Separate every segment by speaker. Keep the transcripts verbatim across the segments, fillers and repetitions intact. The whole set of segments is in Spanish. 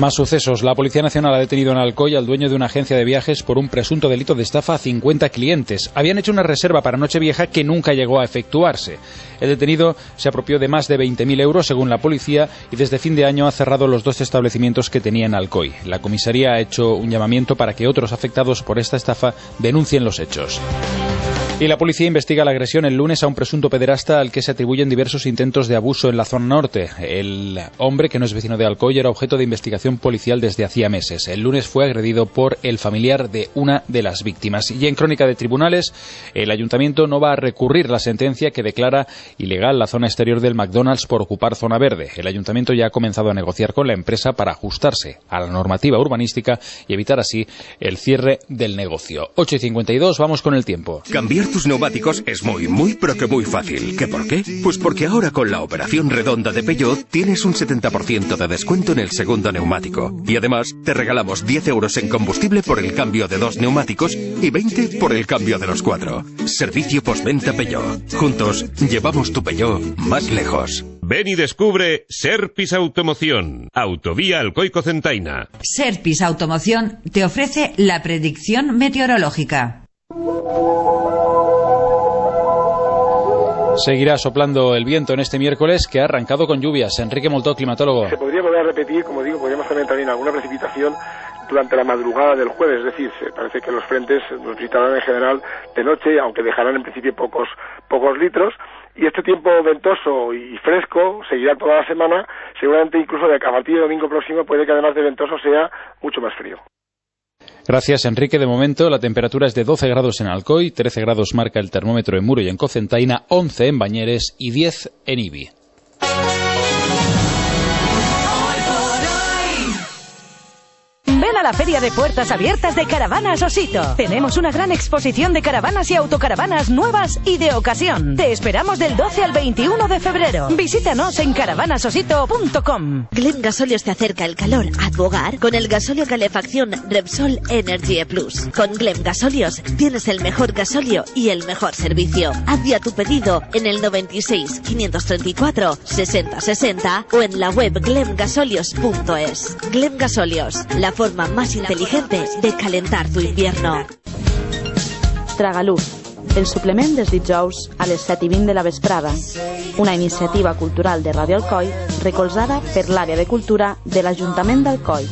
Speaker 1: Más sucesos. La Policía Nacional ha detenido en Alcoy al dueño de una agencia de viajes por un presunto delito de estafa a cincuenta clientes. Habían hecho una reserva para Nochevieja que nunca llegó a efectuarse. El detenido se apropió de más de veinte mil euros, según la policía, y desde fin de año ha cerrado los dos establecimientos que tenía en Alcoy. La comisaría ha hecho un llamamiento para que otros afectados por esta estafa denuncien los hechos. Y la policía investiga la agresión el lunes a un presunto pederasta al que se atribuyen diversos intentos de abuso en la zona norte. El hombre, que no es vecino de Alcoy, era objeto de investigación policial desde hacía meses. El lunes fue agredido por el familiar de una de las víctimas. Y en crónica de tribunales, el ayuntamiento no va a recurrir la sentencia que declara ilegal la zona exterior del McDonald's por ocupar zona verde. El ayuntamiento ya ha comenzado a negociar con la empresa para ajustarse a la normativa urbanística y evitar así el cierre del negocio. ocho y cincuenta y dos, vamos con el tiempo.
Speaker 2: Cambiar tus neumáticos es muy, muy, pero que muy fácil. ¿Qué por qué? Pues porque ahora con la operación redonda de Peugeot tienes un setenta por ciento de descuento en el segundo neumático. Y además te regalamos diez euros en combustible por el cambio de dos neumáticos y veinte por el cambio de los cuatro. Servicio postventa Peugeot. Juntos llevamos tu Peugeot más lejos.
Speaker 3: Ven y descubre Serpis Automoción. Autovía Alcoy-Cocentaina.
Speaker 4: Serpis Automoción te ofrece la predicción meteorológica.
Speaker 1: Seguirá soplando el viento en este miércoles, que ha arrancado con lluvias. Enrique Moltó, climatólogo.
Speaker 5: Se podría volver a repetir, como digo, podríamos tener también alguna precipitación durante la madrugada del jueves, es decir, se parece que los frentes nos visitarán en general de noche, aunque dejarán en principio pocos pocos litros, y este tiempo ventoso y fresco seguirá toda la semana, seguramente incluso de a partir del domingo próximo puede que además de ventoso sea mucho más frío.
Speaker 1: Gracias, Enrique. De momento la temperatura es de doce grados en Alcoy, trece grados marca el termómetro en Muro y en Cocentaina, once en Bañeres y diez en Ibi.
Speaker 6: Ven a la Feria de Puertas Abiertas de Caravanas Osito. Tenemos una gran exposición de caravanas y autocaravanas nuevas y de ocasión. Te esperamos del doce al veintiuno de febrero. Visítanos en caravanas osito punto com.
Speaker 7: Glem Gasolios te acerca el calor a tu hogar con el gasóleo calefacción Repsol Energy Plus. Con Glem Gasolios tienes el mejor gasóleo y el mejor servicio. Haz ya tu pedido en el noventa y seis, quinientos treinta y cuatro, sesenta sesenta o en la web glem gasolios punto es. Glem Gasolios, la forma más inteligente de calentar tu invierno.
Speaker 8: Tragaluz, el suplement dels dijous a les set i vint de la vesprada. Una iniciativa cultural de Ràdio Alcoi recolzada per l'àrea de cultura de l'Ajuntament d'Alcoi.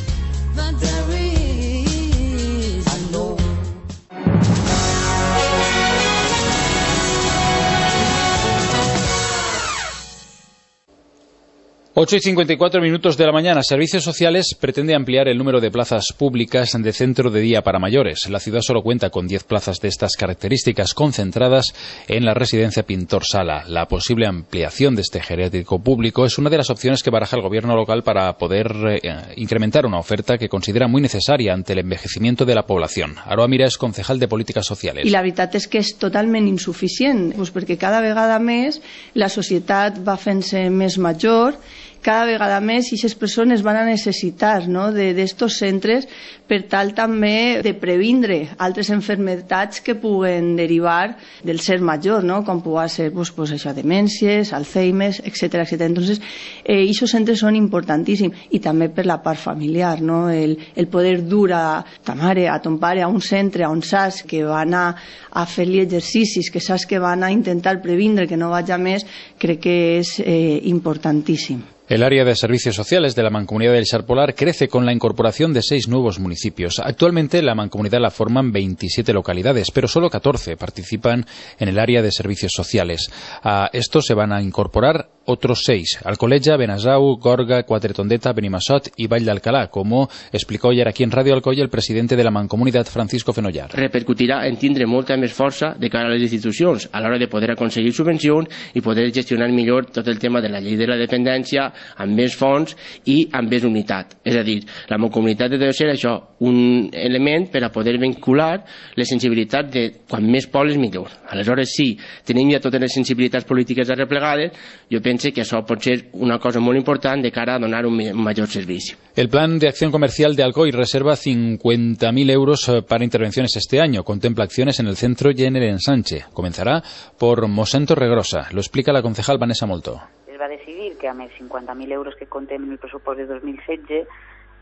Speaker 1: ocho y cincuenta y cuatro minutos de la mañana. Servicios Sociales pretende ampliar el número de plazas públicas de centro de día para mayores. La ciudad solo cuenta con diez plazas de estas características concentradas en la residencia Pintor Sala. La posible ampliación de este geriátrico público es una de las opciones que baraja el gobierno local para poder eh, incrementar una oferta que considera muy necesaria ante el envejecimiento de la población. Aroa Mira és concejal de Polítiques Sociales.
Speaker 9: I la veritat és que és totalment insuficient, doncs perquè cada vegada més la societat va fent-se més major, cada vegada més i aquestes persones van a necessitar, no, d'estos centres per tal també de previndre altres enfermedats que puguen derivar del ser major, no, com pugui ser pues, pues això, demències, Alzheimer, etcètera, etcètera. Entonces, eh, aquests centres són importantíssims i també per la part familiar, no, el, el poder dur a ta mare, a ton pare a un centre on saps que van a, a fer-li exercicis, que saps que van a intentar previndre que no vagi més, crec que és eh, importantíssim.
Speaker 1: El área de servicios sociales de la Mancomunidad del Xar Polar crece con la incorporación de seis nuevos municipios. Actualmente la mancomunidad la forman veintisiete localidades, pero solo catorce participan en el área de servicios sociales. A estos se van a incorporar otros seis: Alcoleja, Benasau, Gorga, Quatretondeta, Benimassot y Vall d'Alcalá, como explicó ayer aquí en Radio Alcoy el presidente de la Mancomunidad, Francisco Fenollar.
Speaker 10: Repercutirà en tindre molta més força de cara a les institucions a l'hora de poder aconseguir subvencions i poder gestionar millor tot el tema de la llei de la dependència amb més fons i amb més unitat. És a dir, la mancomunitat ha de ser això, un element per a poder vincular les sensibilitats de quan més pobles millor. Aleshores, sí, tenim ja totes les sensibilitats polítiques arreplegades, jo penso que això pot ser una cosa molt important de cara a donar un major servici.
Speaker 1: El Plan de Acción Comercial de Alcoy reserva cincuenta mil euros para intervenciones este año. Contempla acciones en el centro y en el ensanche. Comenzará por Mosén Torregrosa. Lo explica la concejal Vanessa Moltó.
Speaker 11: Es va decidir que amb els cinquanta mil euros que contem en el pressupost de dos mil setze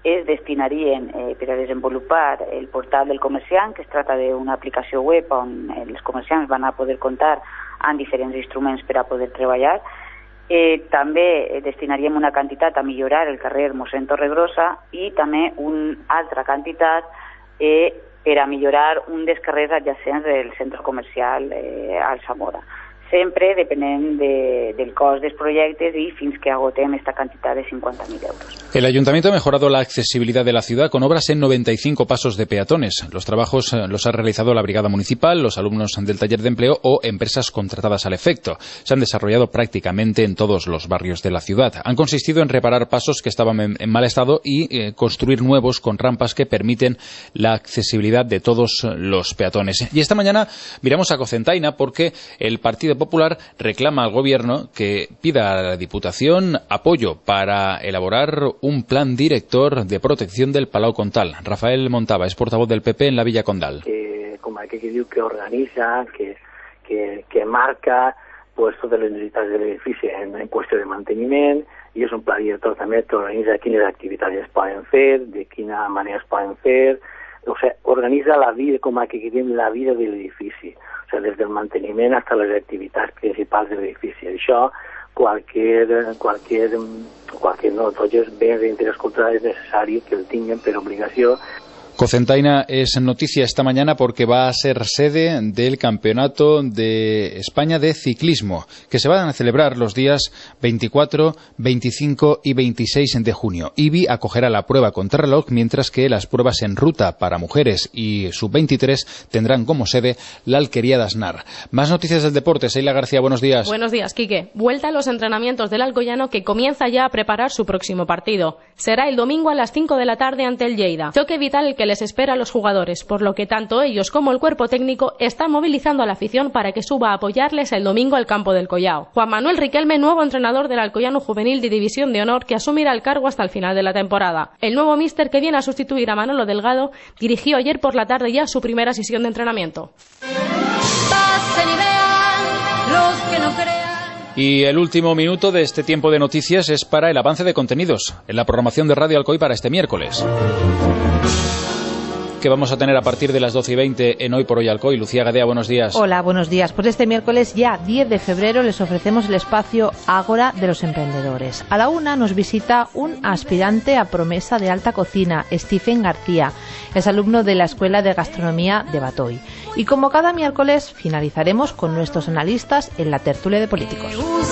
Speaker 11: es destinarien eh, per a desenvolupar el portal del comerciant, que es tracta d'una aplicació web on els comerciants van a poder comptar amb diferents instruments per a poder treballar. Eh, també destinaríem una quantitat a millorar el carrer Mossèn Torregrossa i també una altra quantitat eh, per a millorar un dels carrers adjacents del centre comercial eh, al Zamora. Sempre depenent de, del cost dels projectes y fins que agotem esta cantidad de cincuenta mil euros.
Speaker 1: El Ayuntamiento ha mejorado la accesibilidad de la ciudad con obras en noventa y cinco pasos de peatones. Los trabajos los ha realizado la Brigada Municipal, los alumnos del taller de empleo o empresas contratadas al efecto. Se han desarrollado prácticamente en todos los barrios de la ciudad. Han consistido en reparar pasos que estaban en, en mal estado y eh, construir nuevos con rampas que permiten la accesibilidad de todos los peatones. Y esta mañana miramos a Cocentaina porque el Partido Popular reclama al Gobierno que pida a la Diputación apoyo para elaborar un plan director de protección del Palau Comtal. Rafael Montava es portavoz del P P en la Villa Condal.
Speaker 12: Que, com aquell que diu que organitza, que, que, que marca pues, totes les necessitats de l'edifici en, en qüestió de manteniment, i és un pla director també que organitza quines activitats es poden fer, de quina manera es poden fer, o sigui, organitza la vida, com aquell que diu, la vida de l'edifici. O sigui, des del manteniment fins a les activitats principals de l'edifici. Això, qualsevol, qualsevol, qualsevol no, tots els béns d'interès cultural és necessari que el tinguin per obligació.
Speaker 1: Cocentaina es noticia esta mañana porque va a ser sede del Campeonato de España de Ciclismo, que se van a celebrar los días veinticuatro, veinticinco y veintiséis de junio. I B I acogerá la prueba contrarreloj, mientras que las pruebas en ruta para mujeres y sub veintitrés tendrán como sede la Alquería de Aznar. Más noticias del deporte. Seila García, buenos días.
Speaker 13: Buenos días, Quique. Vuelta a los entrenamientos del Alcoyano, que comienza ya a preparar su próximo partido. Será el domingo a las cinco de la tarde ante el Lleida. Choque vital el que les espera a los jugadores, por lo que tanto ellos como el cuerpo técnico están movilizando a la afición para que suba a apoyarles el domingo al campo del Collao. Juan Manuel Riquelme, nuevo entrenador del Alcoyano Juvenil de División de Honor, que asumirá el cargo hasta el final de la temporada. El nuevo míster, que viene a sustituir a Manolo Delgado, dirigió ayer por la tarde ya su primera sesión de entrenamiento.
Speaker 14: Pasen y vean los que no crean.
Speaker 1: Y el último minuto de este tiempo de noticias es para el avance de contenidos en la programación de Radio Alcoy para este miércoles, que vamos a tener a partir de las doce y veinte en Hoy por Hoy Alcoy. Lucía Gadea, buenos días.
Speaker 15: Hola, buenos días. Pues este miércoles, ya diez de febrero, les ofrecemos el espacio Ágora de los Emprendedores. A la una nos visita un aspirante a promesa de alta cocina, Stephen García. Es alumno de la Escuela de Gastronomía de Batoy. Y como cada miércoles, finalizaremos con nuestros analistas en la tertulia de políticos.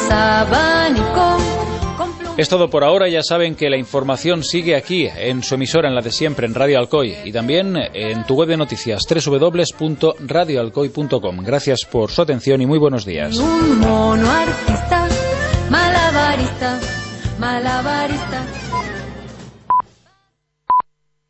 Speaker 1: Es todo por ahora. Ya saben que la información sigue aquí, en su emisora, en la de siempre, en Radio Alcoy, y también en tu web de noticias, doble u doble u doble u punto radio alcoy punto com. Gracias por su atención y muy buenos días.
Speaker 14: Un mono artista, malabarista, malabarista.